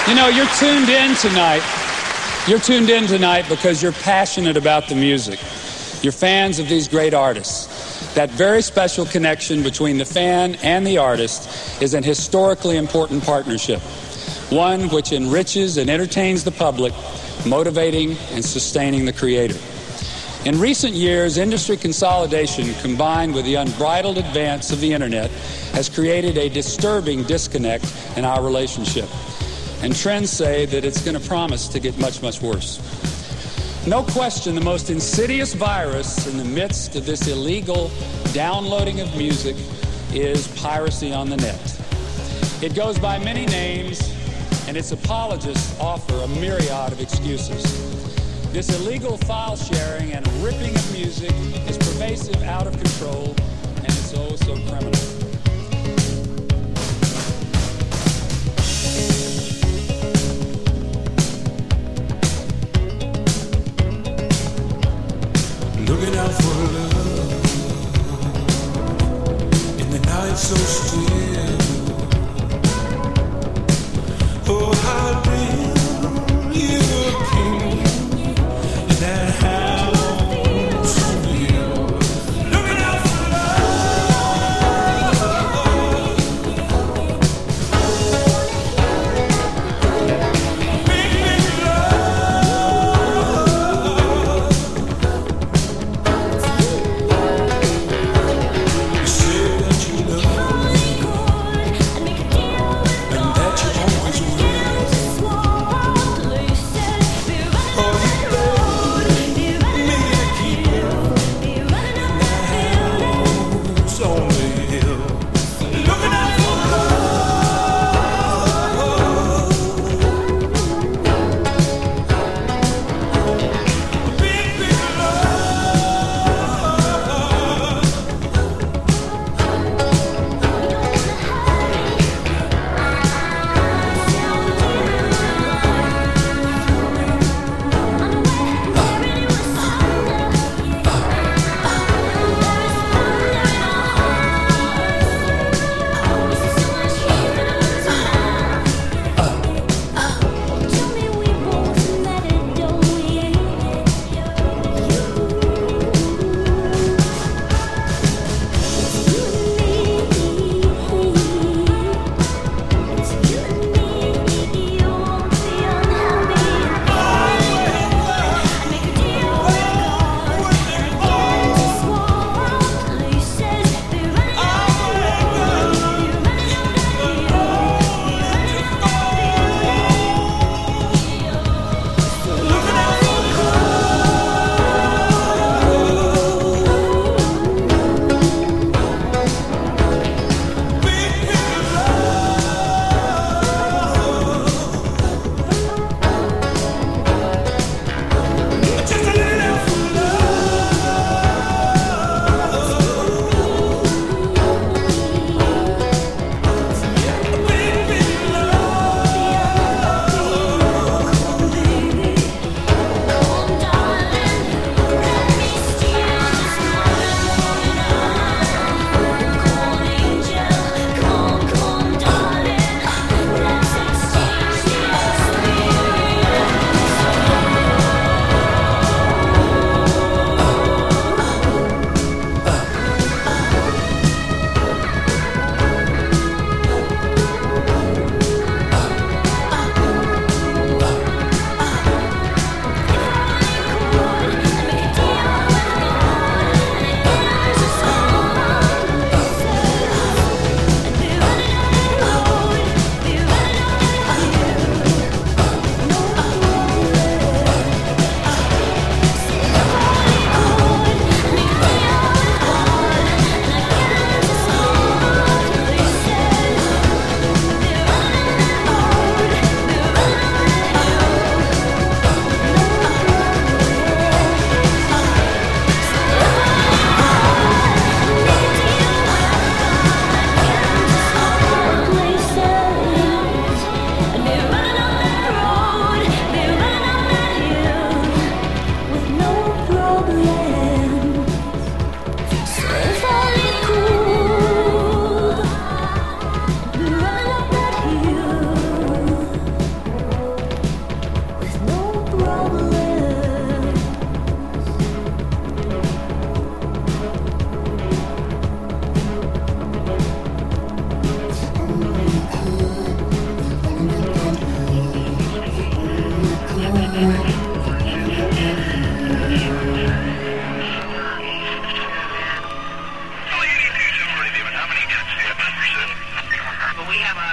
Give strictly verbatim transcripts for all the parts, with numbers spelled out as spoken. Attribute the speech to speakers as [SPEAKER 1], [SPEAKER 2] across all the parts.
[SPEAKER 1] You know, you're tuned in tonight. You're tuned in tonight because you're passionate about the music. You're fans of these great artists. That very special connection between the fan and the artist is an historically important partnership, one which enriches and entertains the public, motivating and sustaining the creator. In recent years, industry consolidation combined with the unbridled advance of the internet has created a disturbing disconnect in our relationship. And trends say that it's going to promise to get much, much worse. No question, the most insidious virus in the midst of this illegal downloading of music is piracy on the net. It goes by many names, and its apologists offer a myriad of excuses. This illegal file sharing and ripping of music is pervasive, out of control, and it's oh so criminal.
[SPEAKER 2] Looking out for love in the night so still. Oh, how real you appear in that house of you. Looking out for love, big, big love. You say that you love me.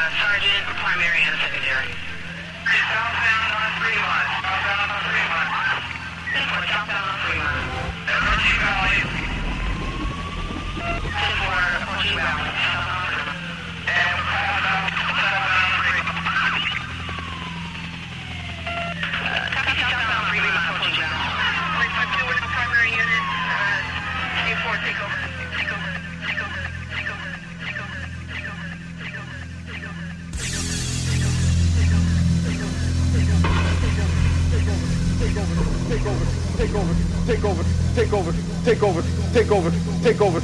[SPEAKER 3] sergeant, primary, and secondary. Southbound on Fremont. Southbound on Fremont. ten four, southbound on Fremont. Emergency Valley. ten four, approaching Valley. Southbound on Fremont. And southbound, southbound on Fremont. Copy southbound on Fremont, approaching Valley. three five two, with the primary unit. Uh, A four, take over. Take over. Take over. Take over. Take over. Take over. Take over. Take over.
[SPEAKER 4] Take over, take over, take over, take over, take over, take over, take over.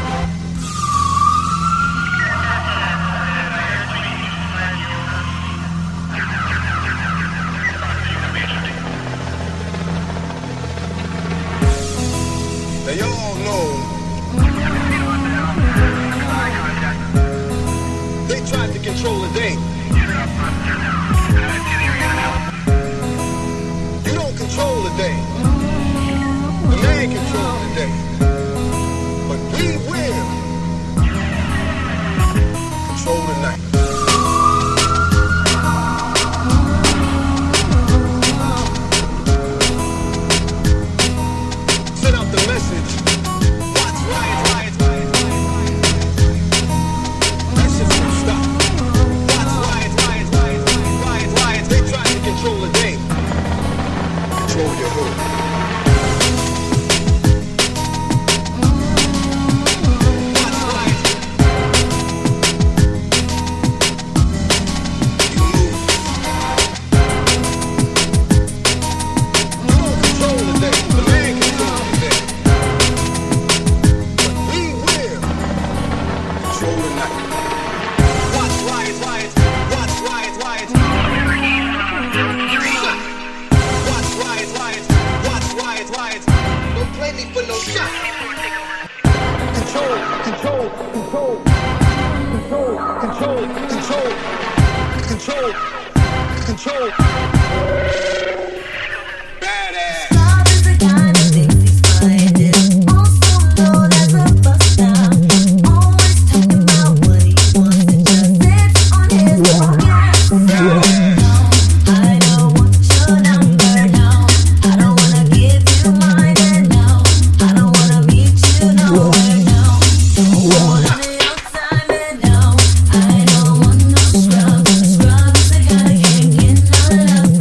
[SPEAKER 5] Now y'all know they tried to control the day. You don't control the day. The man controls the day. But we will control the night. Send out the message. Watch riots, riots, riots, riots. That shit won't stop. Watch riots, riots, riots, riots, riots. They try to control the day. Control your hood. Watch riots. You move. You don't control the day. The man controls the day. But we will control the night. Watch riots, riots. Watch riots, riots. Watch riots, riots. Watch riots, riots. Don't blame me for no shot. Control, control, control, control, control, control, control, control. Badass.
[SPEAKER 6] Love is the kind of thing he's finding. Also known as a buster. Always talking about what he wants and just sits on his pocket. No, I don't want your number, no. I don't wanna give you mine, and no, I don't wanna meet you nowhere, no. Don't want none of your time, and no, I don't want no scrub. Scrub is the guy that can't get no love.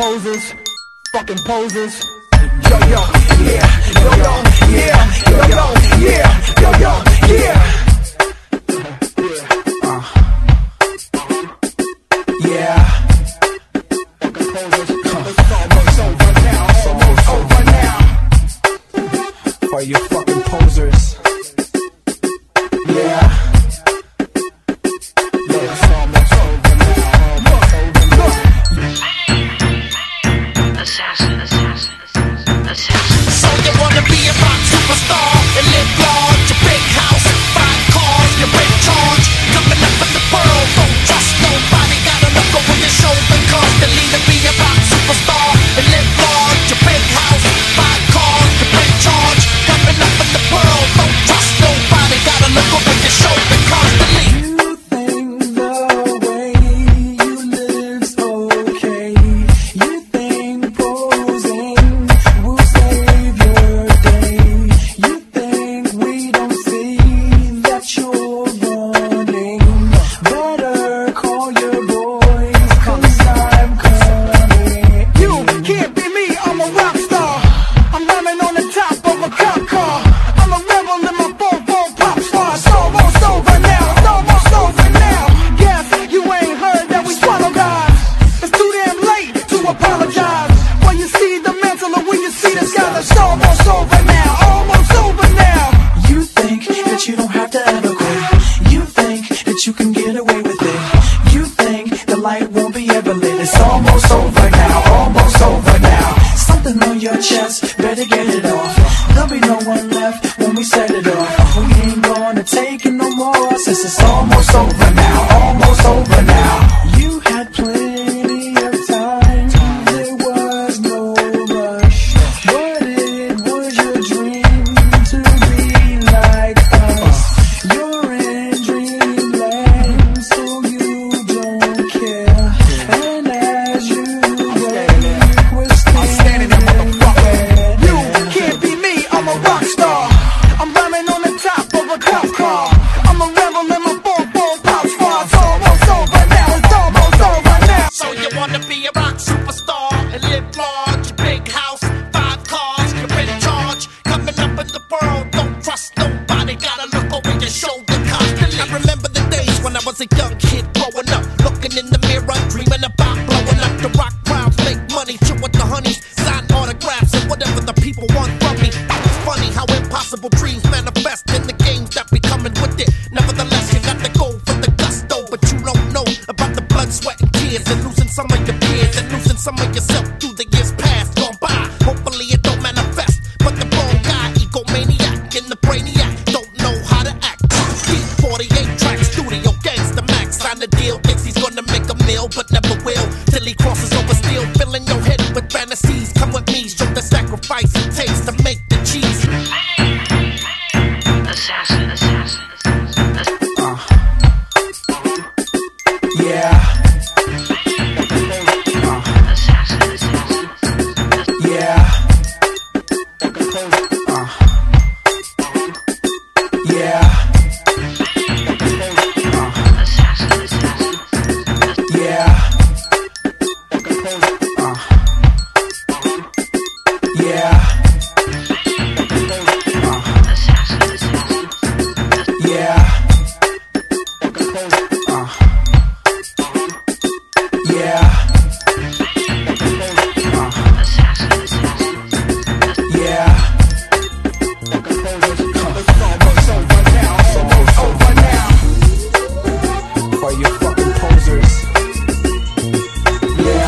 [SPEAKER 4] posers, fucking posers. Yo yo, yeah, yo yo, yeah, yo yo, yeah, yo yo, yeah. Uh, yeah. Fucking posers. It's almost over now, almost over now. For you fucking posers. Yeah. Yeah, it's almost over now, almost over now.
[SPEAKER 7] Assassin, assassin, assassin, assassin.
[SPEAKER 8] So you wanna be a rock superstar and live large, a big house, five cars, you're in charge. Coming up in the world, don't trust nobody. Gotta look over your shoulder constantly to be a rock superstar and live large, a big house, five cars, you're in charge. Coming up in the world, don't trust nobody. Gotta look over your shoulder constantly.
[SPEAKER 4] You think the way you live's okay. You think posing will save your day. You think we don't see that you're running. Better call your boys, cause I'm coming. You can't be me, I'm a rock star. I'm running on the top of a cop car. I'm a rebel in my four four pop star. It's almost over now, it's almost over now. Yes, you ain't heard that we swallow guys. It's too damn late to apologize. When you see the mantle or when you see the sky, it's almost over now, almost over now. You think that you don't have to ever quit. You think that you can get away with it. You think the light won't be ever lit. It's almost over now, almost over now. Something on your chest, better get it off. There'll be no one left when we set it off. We ain't gonna take it no more, since it's almost over now, almost over now. You had plenty of time, there was no rush. But it was your dream to be like us. You're in dreamland, so you don't care. And as you wake, we're standing there. You can't be me, I'm a rock star. I'm rhyming on the top of a cop car. I'm a rebel in my four four pop star. It's almost over now, it's almost over now.
[SPEAKER 8] So you wanna be a rock superstar and live large, big house, five cars, you're in charge. Coming up in the world, don't trust nobody. Gotta look over your shoulder constantly. I remember the days when I was a young kid growing up, looking in the mirror, dreaming about blowing up. The rock crowds make money, chill with the honeys, sign autographs and whatever the people want from me. It's funny how impossible dreams manifest in the games that be coming with it. Nevertheless, you got to go for the gusto, but you don't know about the blood, sweat, and tears, and losing some of your peers, and losing some of yourself through the years past gone by. Hopefully it don't manifest, but the wrong guy, egomaniac, and the brainiac don't know how to act. Deep forty-eight tracks, studio gangsta max, sign the deal, thinks he's gonna make a meal, but never will, till he crosses over steel, filling your head with fantasies. Come with me, show the sacrifice it takes to make the cheese.
[SPEAKER 7] Assassin, assassin, assassin.
[SPEAKER 4] Uh. Yeah. Uh.
[SPEAKER 7] Assassin, assassin.
[SPEAKER 4] Yeah. Uh. Yeah. Uh.
[SPEAKER 7] Assassin, assassin.
[SPEAKER 4] Yeah. Uh. Yeah. Uh.
[SPEAKER 7] Assassin, assassin.
[SPEAKER 4] Yeah. Uh. Yeah. Uh.
[SPEAKER 7] Assassin, assassin.
[SPEAKER 4] Yeah. It's almost over now, almost over now. For you fucking posers. Yeah.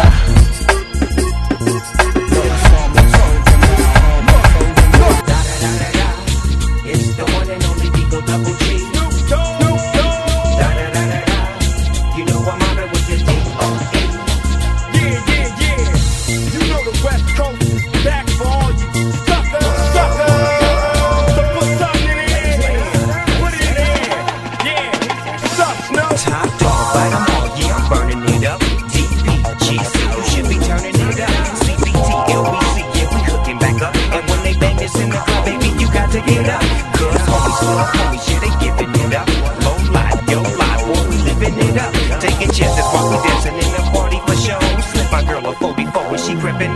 [SPEAKER 4] It's almost over now, almost over now.
[SPEAKER 9] It's the one and only Eagle Double G. Da da da da da. You know I'm on it with this D O E.
[SPEAKER 4] Yeah, yeah, yeah. You know the West Coast is back for all you suckers, suckers. So put something in it. Put it in it. Yeah. Suck, Snow.
[SPEAKER 9] Top dog, but I'm all, yeah, I'm burning it up. D P G C, you should be turning it up. C B T, L B C, yeah, we hooking back up. And when they bang this in the club, baby, you got to get up. Cause homies full of homies, yeah, they giving it up. Low life, yo life, boy, we living it up. Taking chances while we dancing in the party for show. Slip my girl a four before when she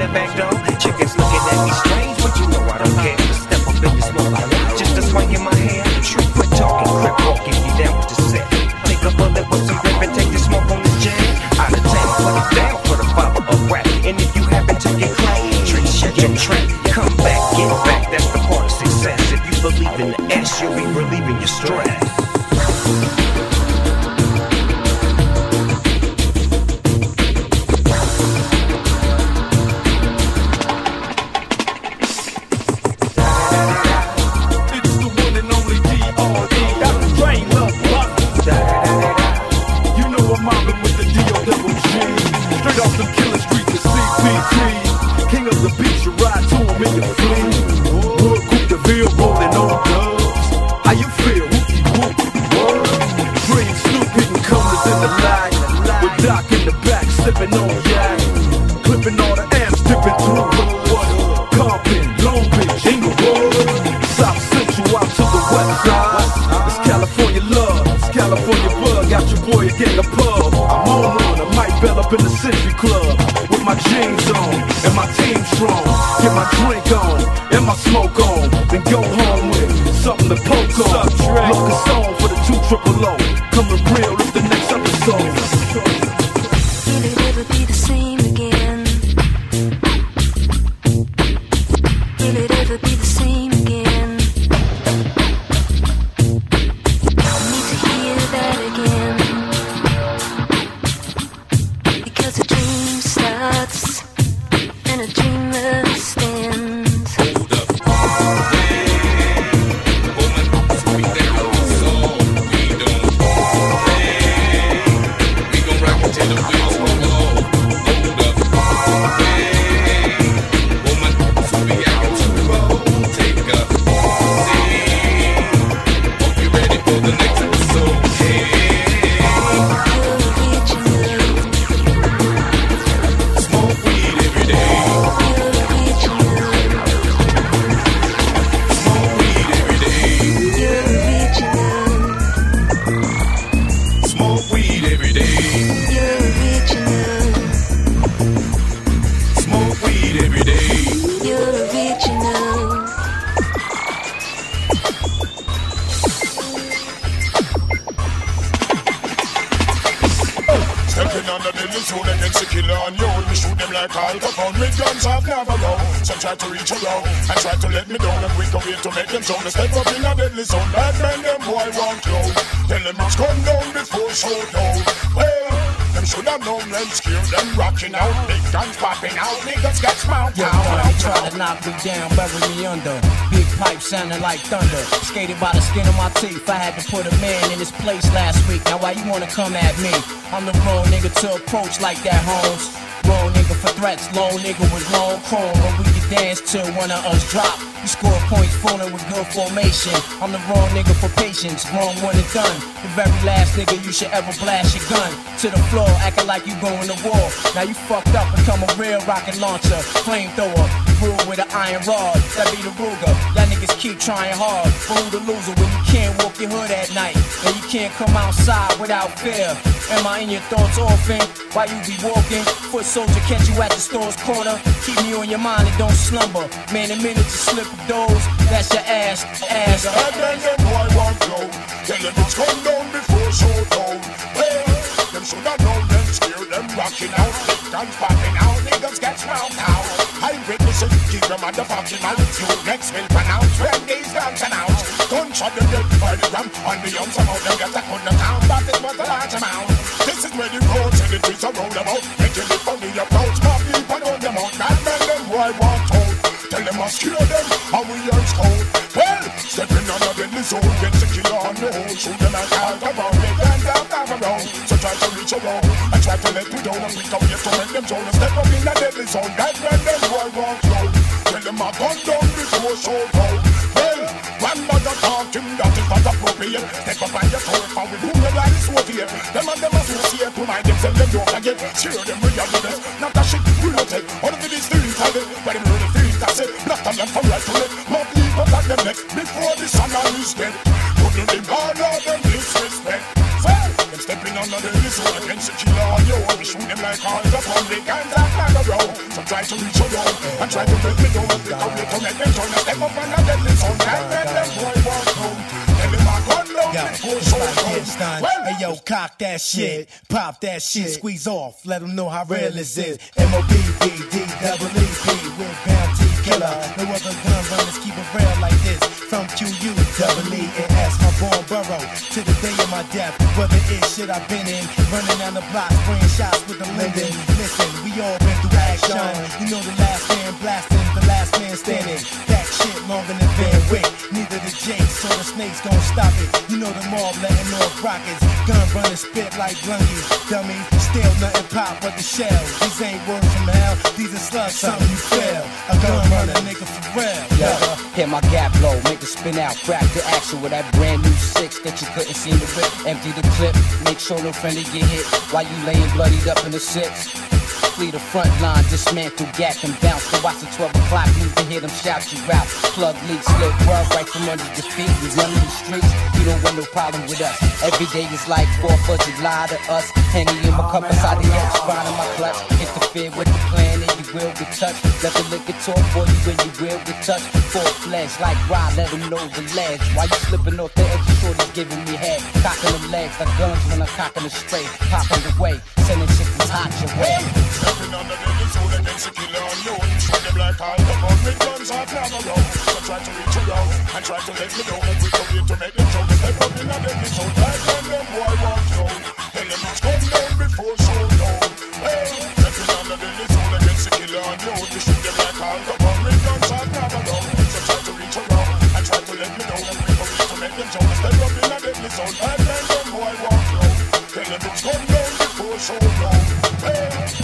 [SPEAKER 9] the back door. Chickens looking at me strange, but you know I don't care. Step up in this mother, just a swing in my hair. True, quit talking, crip walk if you down with the set. Take a bullet with some grip and take the smoke on the jet. Out of town, put it down for the father of rap. And if you happen to get cracked, trick, shut your trap. Come back, get back, that's the part of success. If you believe in the S, you'll be relieving your stress.
[SPEAKER 10] In the Century Club with my jeans on and my team strong. Get my drink on and my smoke on, then go home with something to poke on. Look a song for the two triple O. Coming real is the next episode.
[SPEAKER 6] Will it ever be the same again? Will it ever be the same again? I need to hear that again. Because a dream starts and a dreamer stands.
[SPEAKER 2] Hold up. Hey, woman, speak that old song. We don't play. We gon' rock it till the wheels fall off. Hold up. Hey, woman, speak out to roll. Take a seat. Hope you're ready for the next episode. Hey. Smoke weed every day. Smoke weed every day. Smoke weed every day. Smoke weed every day. Stepping under the little tune against the killer on you. We shoot them like Al Capone with guns off Navarro. Some try to reach around and try to let me down, and we go here to make them zone. Step up in a deadly zone. Bad man, them boy want you. Tell them it's come down before showdown. Well, them should have known them scared. Them rocking out, big guns popping out, niggas get smoked
[SPEAKER 11] Yo,
[SPEAKER 2] out.
[SPEAKER 11] they try to knock me down, bury me under. Big pipe sounding like thunder. Skated by the skin of my teeth. I had to put a man in his place last week. Now why you wanna come at me? I'm the wrong nigga to approach like that, Holmes. Wrong nigga for threats, lone nigga with long chrome. But we can dance till one of us drop. You score points falling with good formation. I'm the wrong nigga for patience, wrong one and done. The very last nigga you should ever blast your gun to the floor, acting like you going to war. Now you fucked up, become a real rocket launcher, flamethrower, rule with an iron rod. That be the Ruger. Y'all niggas keep trying hard. But who the loser when you can't walk your hood at night and you can't come outside without fear? Am I in your thoughts often? While you be walking, foot soldier catch you at the store's corner. Keep me on your mind and don't slumber. Man, the minute you slip a dose, that's your ass, ass.
[SPEAKER 2] Bad man, them boy want you. Tell them it's come down before showdown. Well, them should have known them scared. Them rocking out, big guns popping out, niggas get smoked out. I witness it, keep them at the parking lot. You next will pronounce when these guns announce. Gunshot them dead by the gram. On the young some of them get a good town, but it was a large amount. This is where the roads and the trees are round about. Making it funny approach, more people on them out. Bad man, them boy want out. Tell them I scare them, and we are cold. Well, stepping on the deadly zone, get the killer on the hole. Shoot them like Al Capone, they can't have time around. So try to reach around, and try to let me down, and we come here to make them zone. Step up in the deadly zone, that man, them boy want you. Tell them I gun down before showdown. Well, grandmother taught him that is not appropriate. Step up on your toe, and we do them like this over here. Them and them associate to mind themselves, them don't forget. Share them with your business, not that shit we don't take. All of it is the of it, but them know the feeling that's it. Black them from right to left, more people than them next. Before the sun is dead, couldn't be more of them disrespect. Well, them stepping on the the soul against the killer on you. We shoot them like all the public and that like a row. So try to reach around and try to make me know. Pick up your tongue and then turn a step up and a deadly sound. And then them boy walk home. Tell them I gun down and go so down.
[SPEAKER 11] Hey yo, cock that shit, pop that shit, squeeze off, let them know how real this is. M O B B D double E P with Bounty Killer. No other gun runners keep it real like this. From Q U double E and S, my born borough to the day of my death. Whether it's shit I've been in, running down the block, spraying shots with the Linden. Listen, we all been through action. You know the last man blasting, the last man standing. That shit longer than Van Wick. Neither the Jakes or the Snakes gon' stop it. You know the mob letting off rockets. Gun runners spit like glungies. Dummies, still nothing pop but the shell. These ain't words from hell, these are slugs, something you feel. A gun runner nigga for real.
[SPEAKER 12] Yeah, hit my gap blow, make it spin out, crack the action with that brand new six that you couldn't see the whip. Empty the clip, make sure no friendly get hit while you laying bloodied up in the six. Flee the front line, dismantle, gap and bounce. To watch the twelve o'clock news to hear them shout you out. Plug leaks, slip rub right from under your feet. We run the streets, you don't want no problem with us. Every day is like fourth of July to us. Henny in my cup beside the edge, find in my clutch. Interfere with the plan and you will get touched. Let the liquor talk for you and you will get touched. Full fledged like Rod, let them know the ledge. While you slipping off the edge, shorty's giving me head. Cocking them legs like guns when I'm cocking the straight. Popping the way, sending shit that's hot your way.
[SPEAKER 2] Stepping on the deadly soul against the killer on you. Shoot them like all the public guns are never wrong. So try to reach around and try to let me know. And we come here to make them show. Step up in a deadly soul like when them boy walk down. Tell them it's come down before showdown. Hey, stepping on the deadly soul against the killer on you. You shoot them like all the public guns are never wrong. So try to reach around and try to let me know. And we come here to make them show. Step up in a deadly soul like when them boy walk down. Tell them it's come down before showdown. Hey.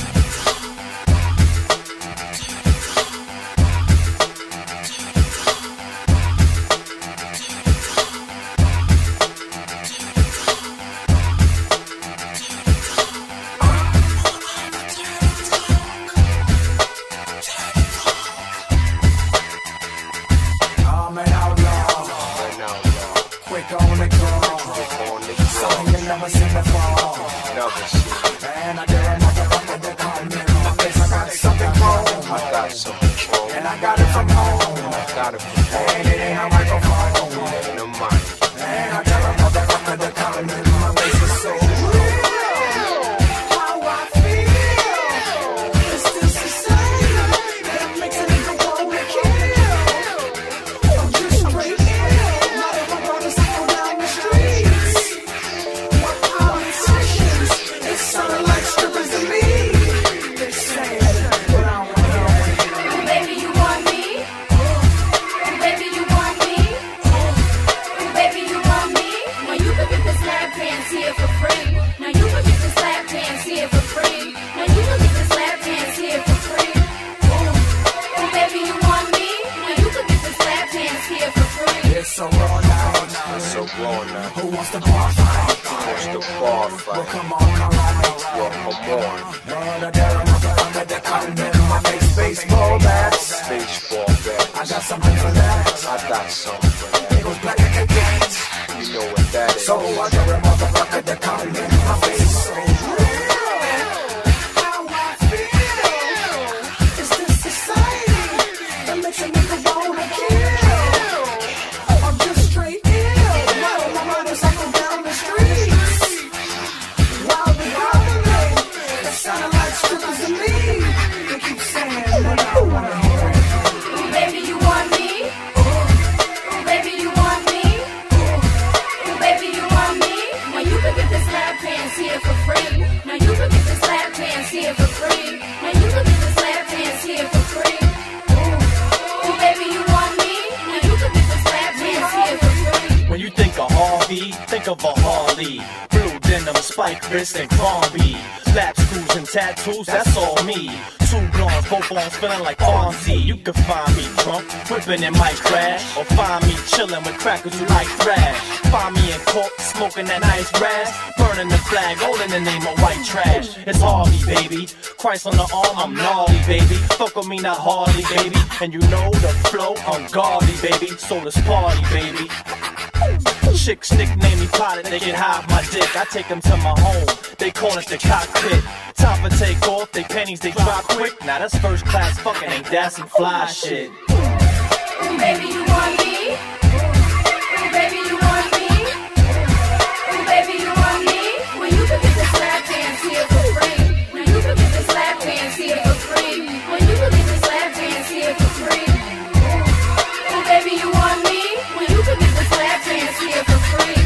[SPEAKER 13] Tattoos, that's all me. Two blondes, both arms feeling like Fonzie. You can find me drunk, whipping in my crash, or find me chilling with crackers who like thrash. Find me in court, smoking that nice grass, burning the flag, all in the name of white trash. It's Harvey, baby. Christ on the arm, I'm gnarly, baby. Fuck with me, not Harley, baby. And you know the flow, ungodly, baby. So let's party, baby. Chicks nickname me Pilot, they can hide my dick. I take them to my home, they call it the cockpit. Time for take off, they pennies, they drop quick. Now that's first class fucking, ain't that some fly shit?
[SPEAKER 6] Ooh, baby, you want me? Ooh, baby, you want me? Ooh, baby, you want me? When you can get the slap dance here for free. When you can get the slap dance here for free. When you can get the slap dance here for free. Ooh, baby, you want me? When you can get the slap dance here for free.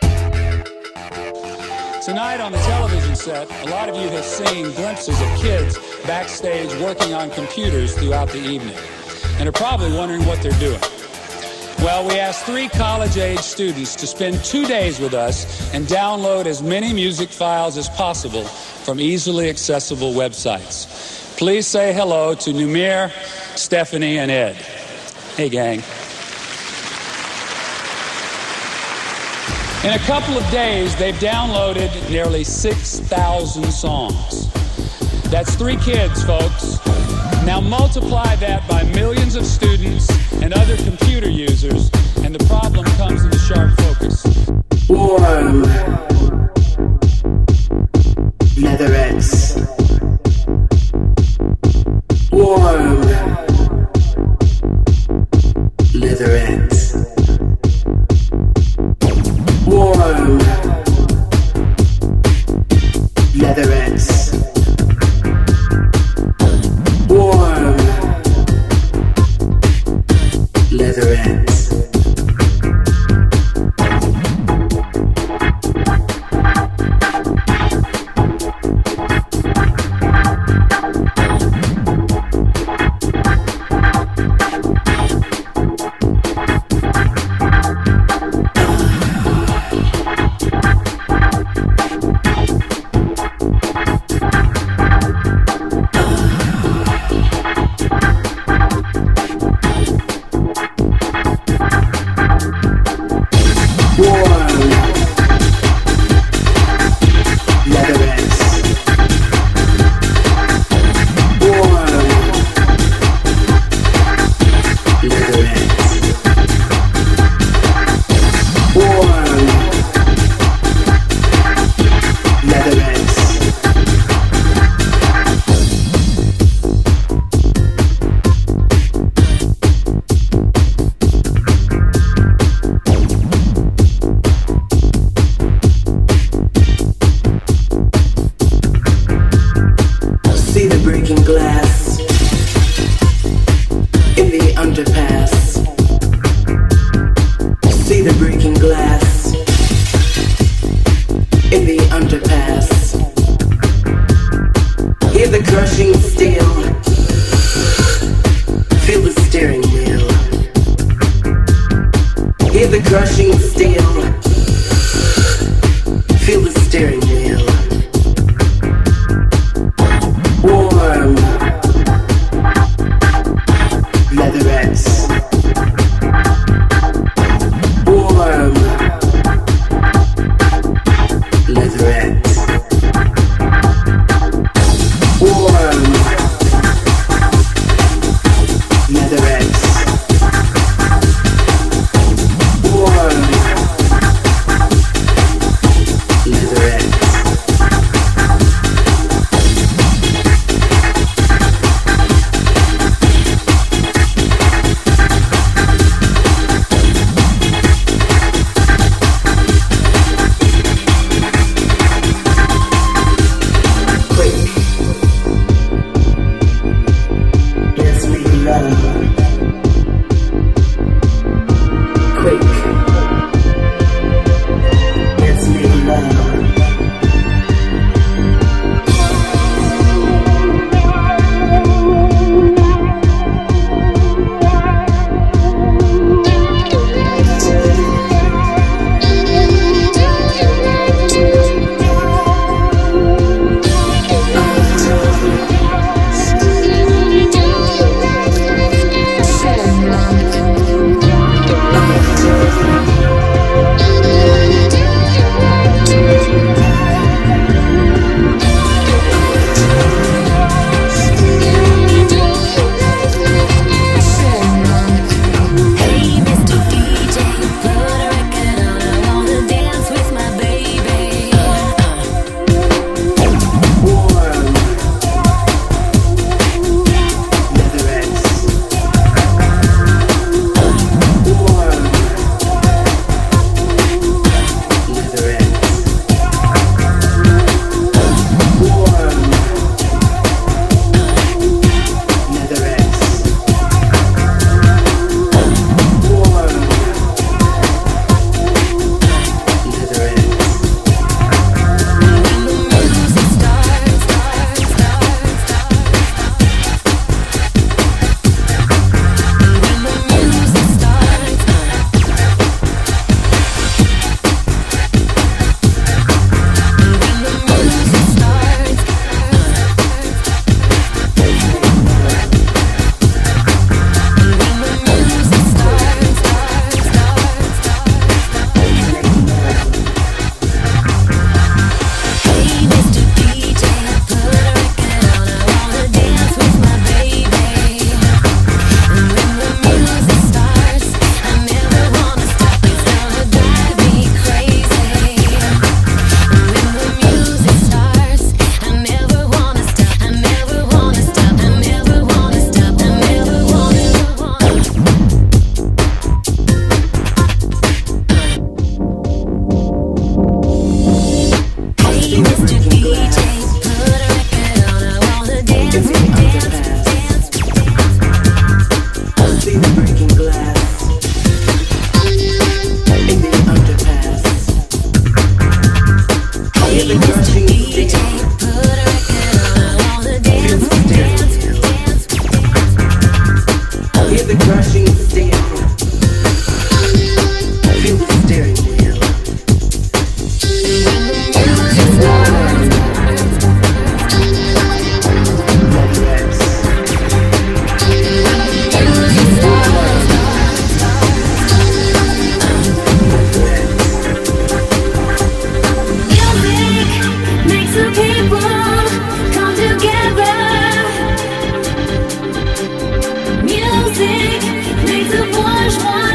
[SPEAKER 1] Tonight on the television set, a lot of you have seen glimpses of kids backstage working on computers throughout the evening and are probably wondering what they're doing. Well, we asked three college-age students to spend two days with us and download as many music files as possible from easily accessible websites. Please say hello to Numir, Stephanie, and Ed. Hey, gang. In a couple of days, they've downloaded nearly six thousand songs. That's three kids, folks. Now multiply that by millions of students and other computer users, and the problem comes into sharp focus.
[SPEAKER 14] Warm Leatherettes. Warm Leatherettes. Warm Leatherettes. Warm Leatherettes.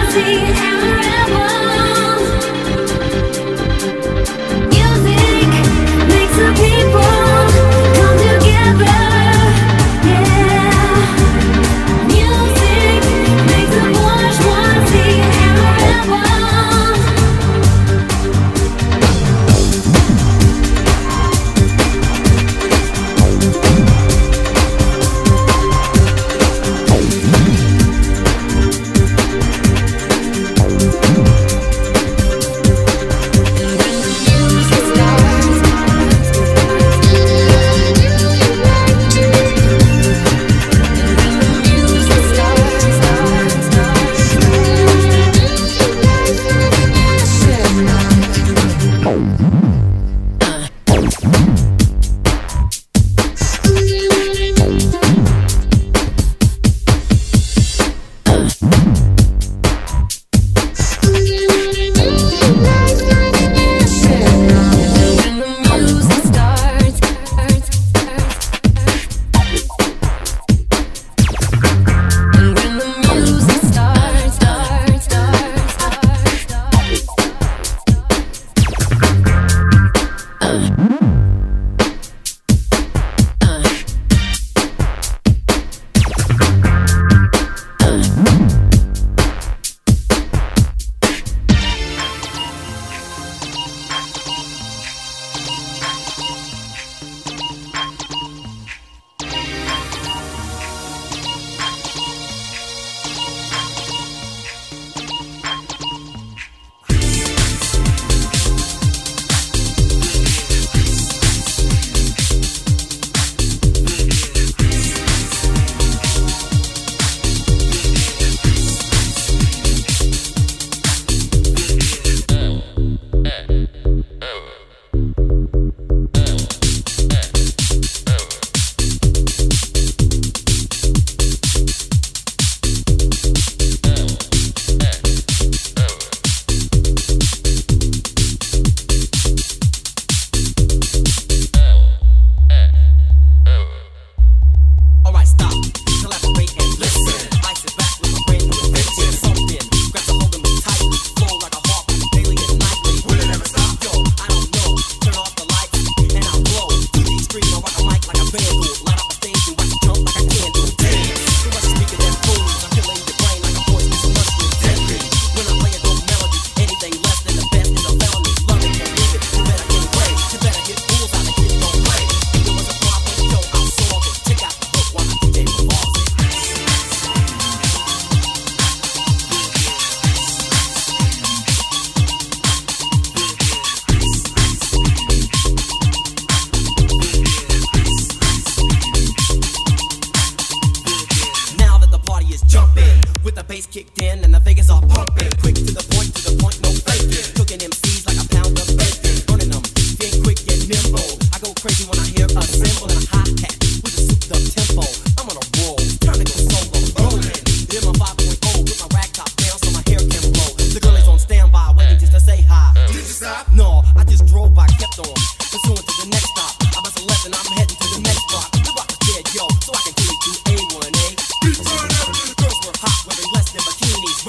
[SPEAKER 8] Girls were hot, wearing less than bikinis.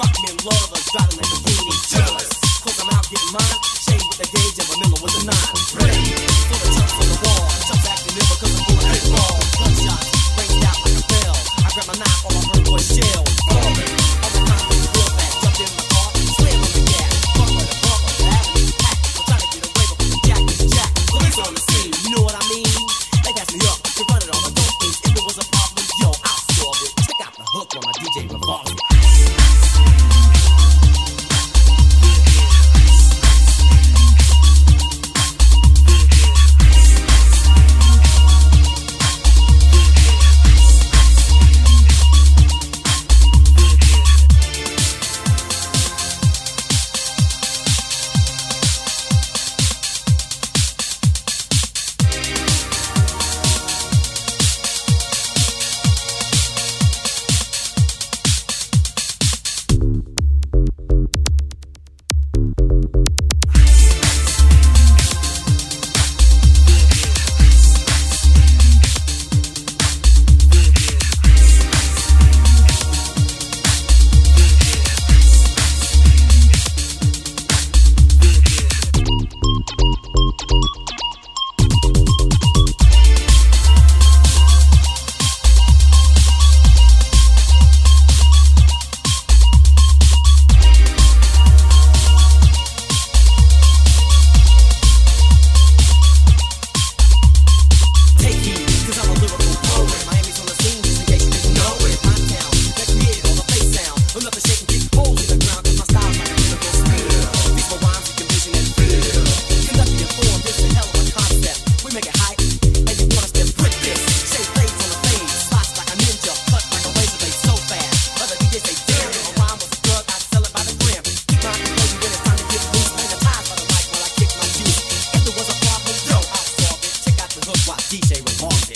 [SPEAKER 15] J Revolted.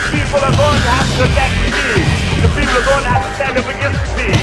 [SPEAKER 15] people are going to have to attack the speed. The people are going to have to stand up against the speed.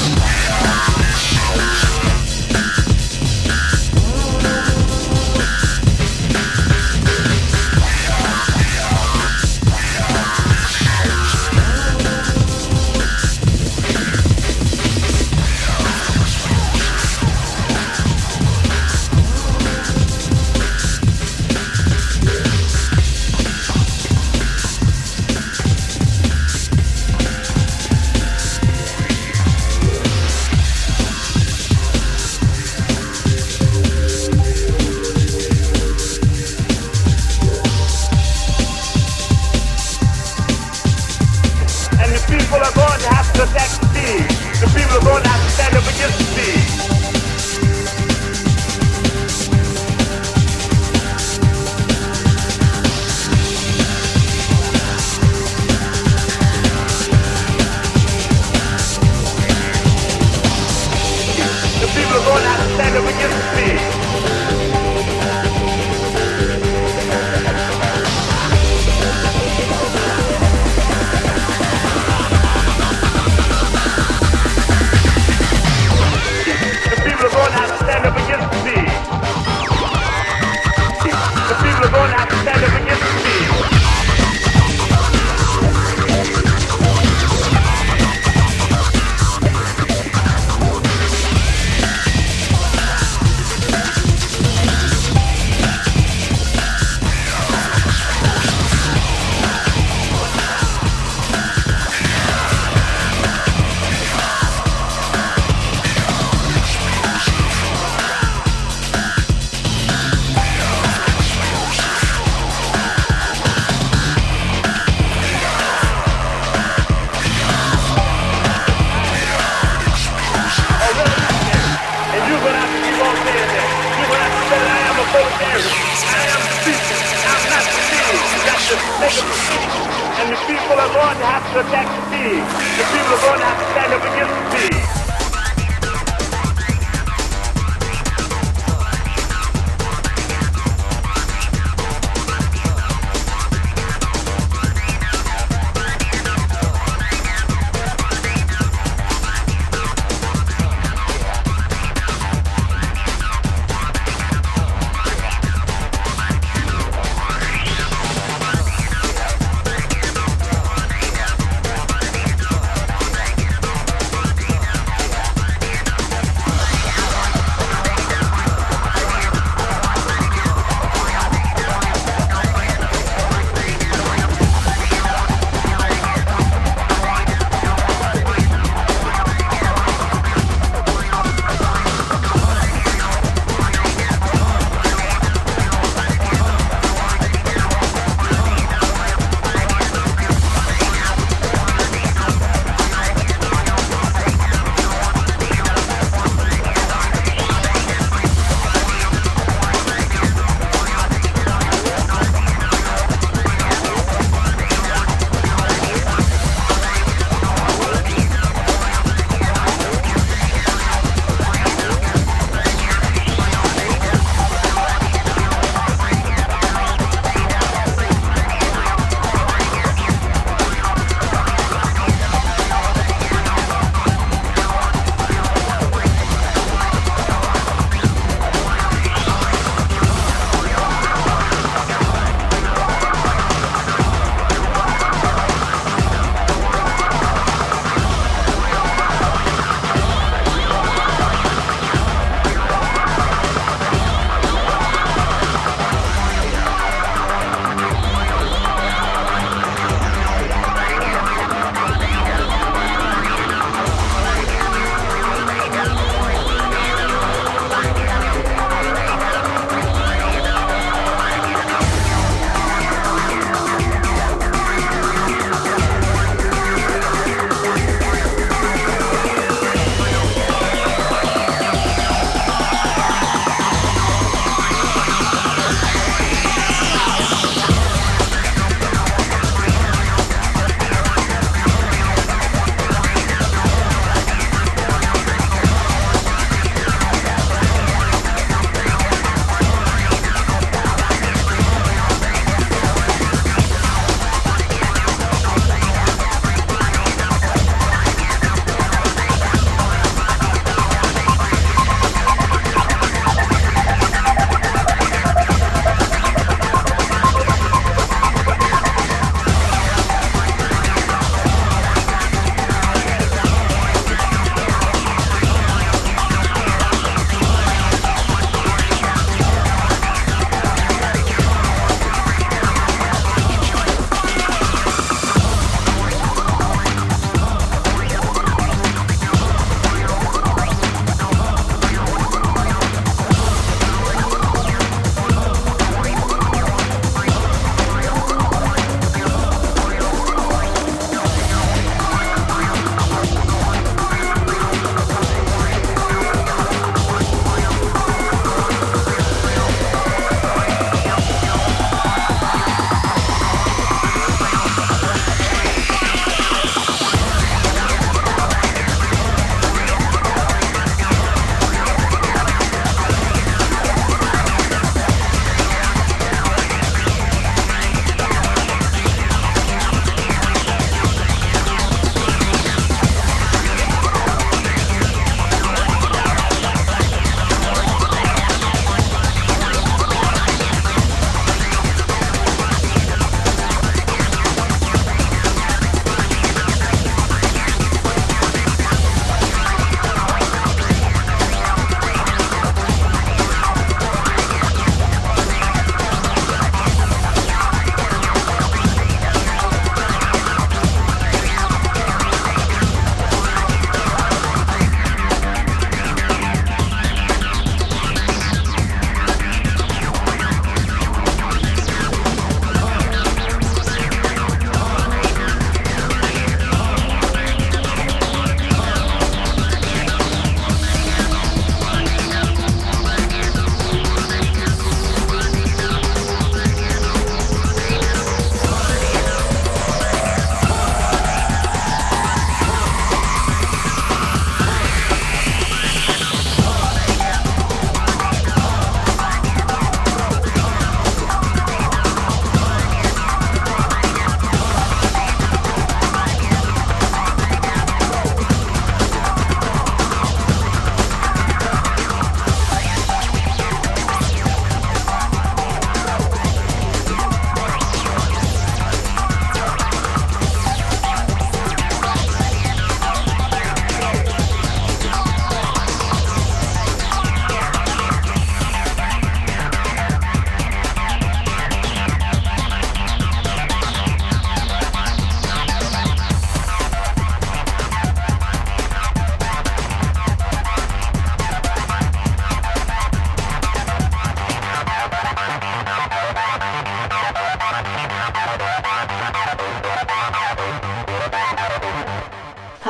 [SPEAKER 15] And the people are going to have to attack the speed. The people are going to have to stand up against the speed.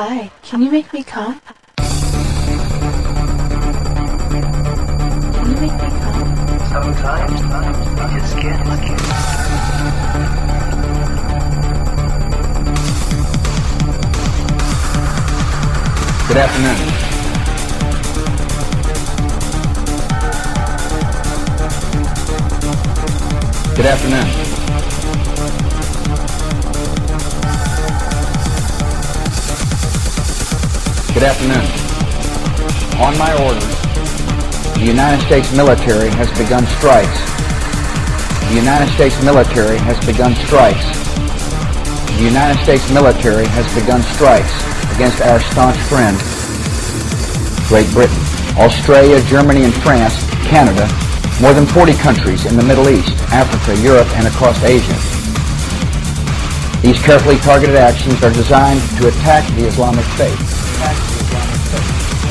[SPEAKER 16] Hi, can you make me come? Can you make me come?
[SPEAKER 7] Sometimes you just get lucky.
[SPEAKER 17] Good afternoon. Good afternoon. Good afternoon. On my orders, the United States military has begun strikes. The United States military has begun strikes. The United States military has begun strikes against our staunch friend, Great Britain, Australia, Germany, and France, Canada, more than forty countries in the Middle East, Africa, Europe, and across Asia. These carefully targeted actions are designed to attack the Islamic State. Attack the Islamic State.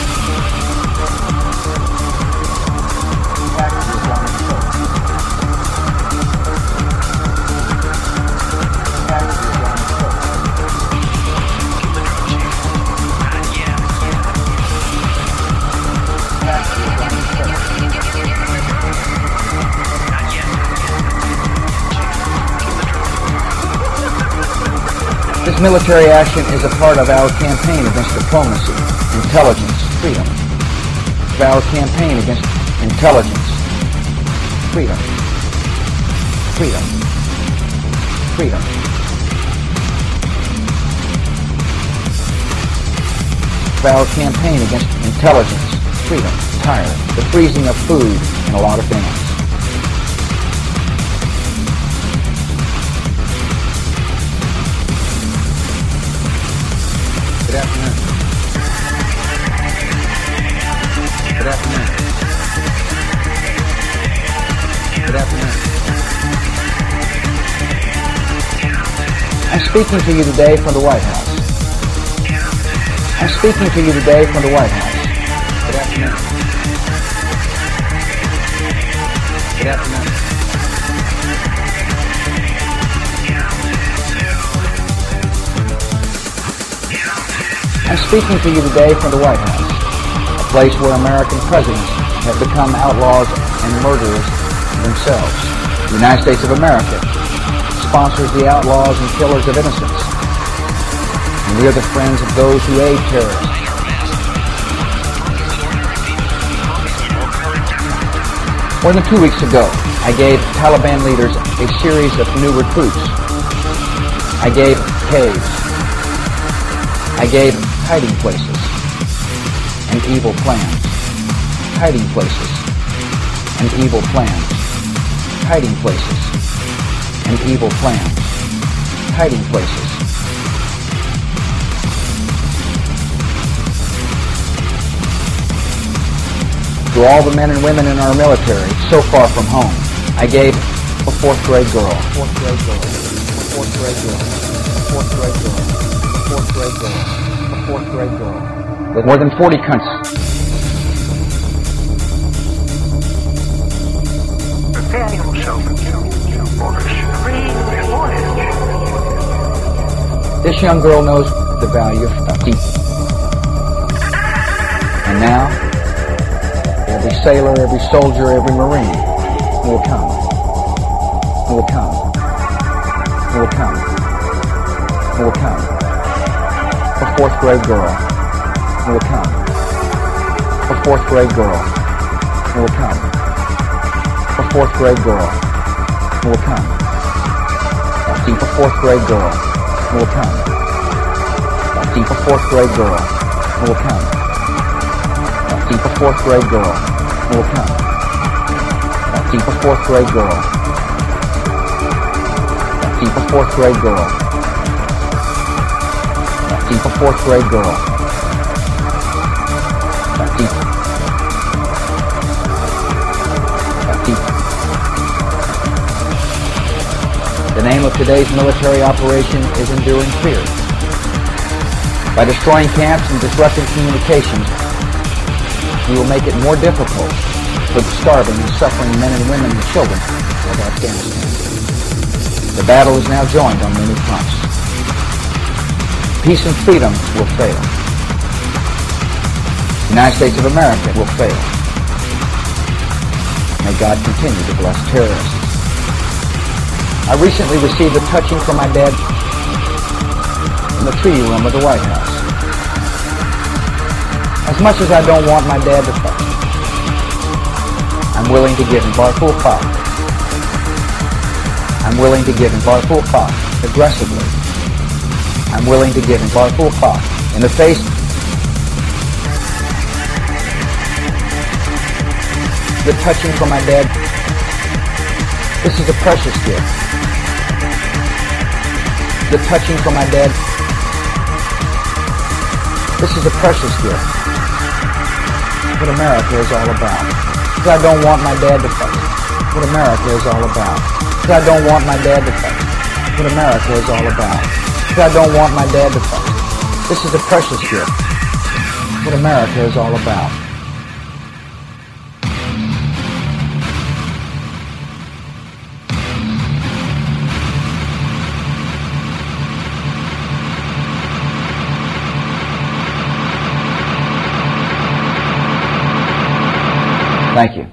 [SPEAKER 17] Attack the Islamic State. Attack the This military action is a part of our campaign against diplomacy, intelligence, freedom. Of our campaign against intelligence, freedom, freedom, freedom. Of our campaign against intelligence, freedom, tire, the freezing of food, and a lot of things. Good afternoon. Good afternoon. Good afternoon. I'm speaking to you today from the White House. I'm speaking to you today from the White House. Good afternoon. Good afternoon. I'm speaking to you today from the White House, a place where American presidents have become outlaws and murderers themselves. The United States of America sponsors the outlaws and killers of innocents. And we are the friends of those who aid terrorists. More than two weeks ago, I gave Taliban leaders a series of new recruits. I gave caves. I gave hiding places and evil plans. Hiding places and evil plans. Hiding places and evil plans. Hiding places. To all the men and women in our military so far from home, I gave a fourth grade girl. Fourth grade girl. A fourth grade girl. A fourth grade girl. A fourth grade girl. A fourth grade girl. With more than forty countries.
[SPEAKER 7] Preparing yourself for this free voyage.
[SPEAKER 17] This young girl knows the value of people. And now, every sailor, every soldier, every Marine will come. Will come. Will come. Will come. A fourth grade girl will come. A fourth grade girl will come. A fourth grade girl will come. A deep a fourth grade girl will come. A deep a fourth grade girl will come. A deep a fourth grade girl will come. A deep a fourth grade girl. A deep a fourth grade girl. A deep a fourth grade girl. A deep. A deep. The name of today's military operation is Enduring Fear. By destroying camps and disrupting communications, we will make it more difficult for the starving and suffering men and women and children of Afghanistan. The battle is now joined on many fronts. Peace and freedom will fail. The United States of America will fail. May God continue to bless terrorists. I recently received a touching from my dad in the treaty room of the White House. As much as I don't want my dad to touch, I'm willing to give him bar full pop. I'm willing to give him bar full pop aggressively. I'm willing to give him bar full pop in the face. The touching from my dad. This is a precious gift. The touching from my dad. This is a precious gift. What America is all about. Because I don't want my dad to touch. What America is all about. Because I don't want my dad to touch. What America is all about. Because I don't want my dad to touch. This is a precious gift. What America is all about. Thank you.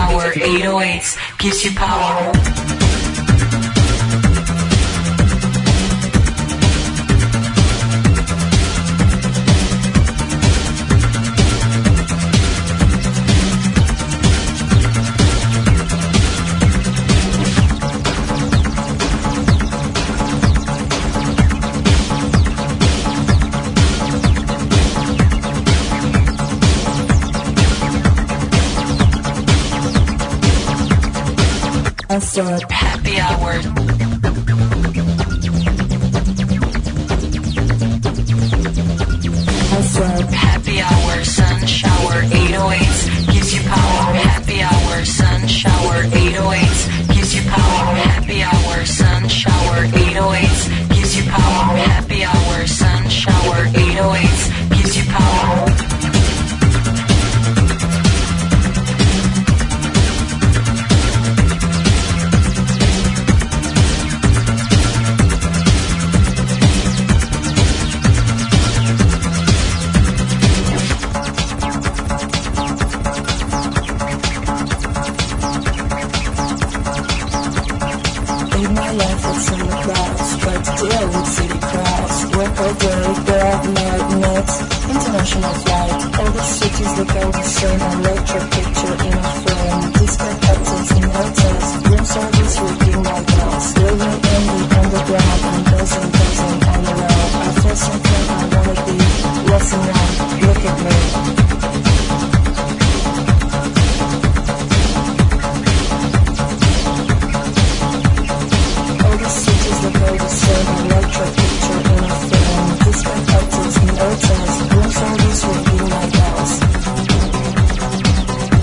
[SPEAKER 18] hour. eight oh eights gives you power.
[SPEAKER 6] Start
[SPEAKER 18] happy hour. Happy hour, sun shower, eight oh eights gives you power. Happy hour, sun shower, eight oh eights gives you power. Happy hour, sun shower, eight oh eights gives you power. Happy hour, sun shower, eight oh eights gives you power.
[SPEAKER 6] International flight, all the cities look all the same. I wrote your picture in a frame. Disco captains in hotels, room service ringing my bells. Living in the underground, I'm buzzing, buzzing all around. I feel something I wanna be. Listen now, look at me. All the cities look all the same. I wrote your picture in a frame. Disco captains in hotels, room service ringing my bells.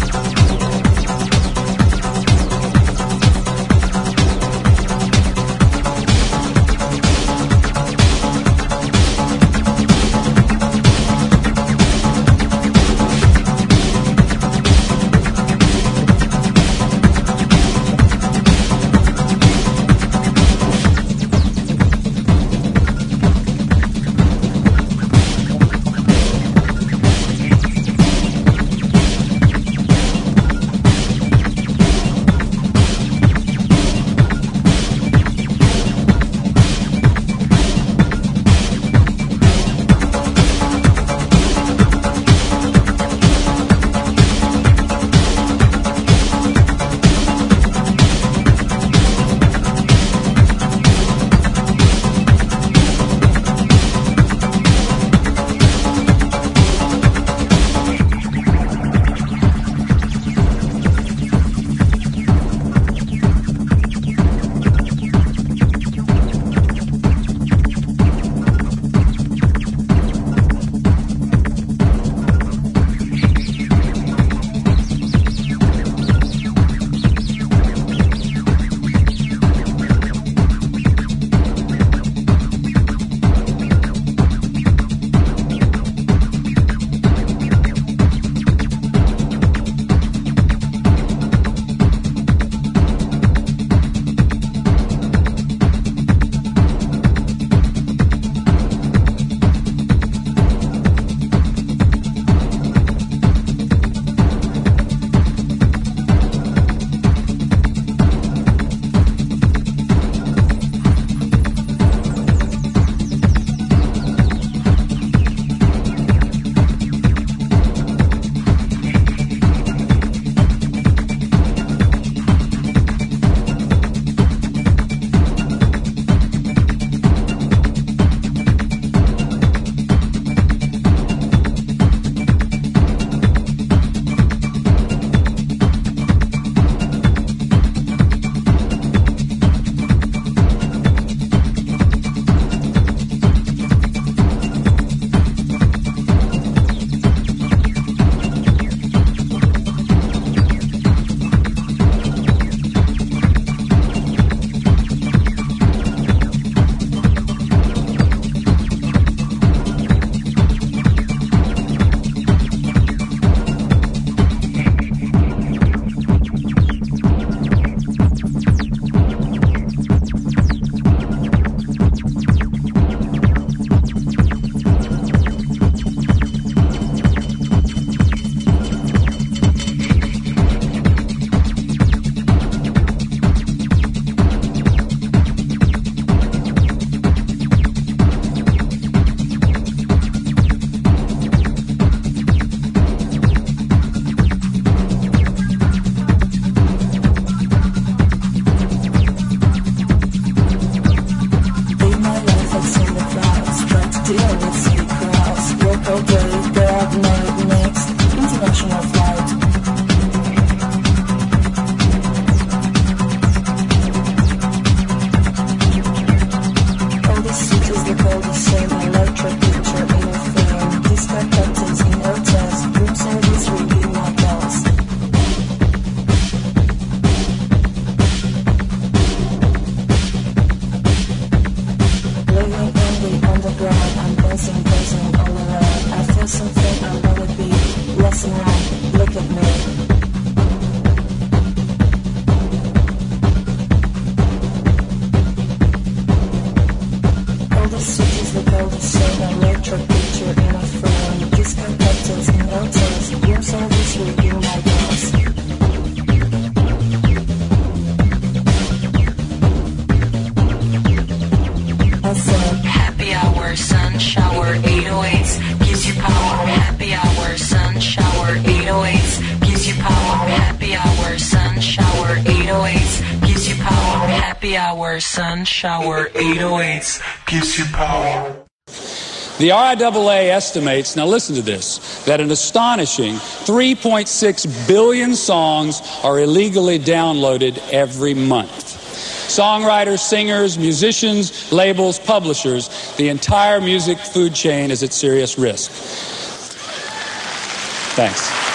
[SPEAKER 18] Happy Hour Sun Shower eight oh eights gives you power.
[SPEAKER 1] The R I A A estimates, now listen to this, that an astonishing three point six billion songs are illegally downloaded every month. Songwriters, singers, musicians, labels, publishers, the entire music food chain is at serious risk. Thanks.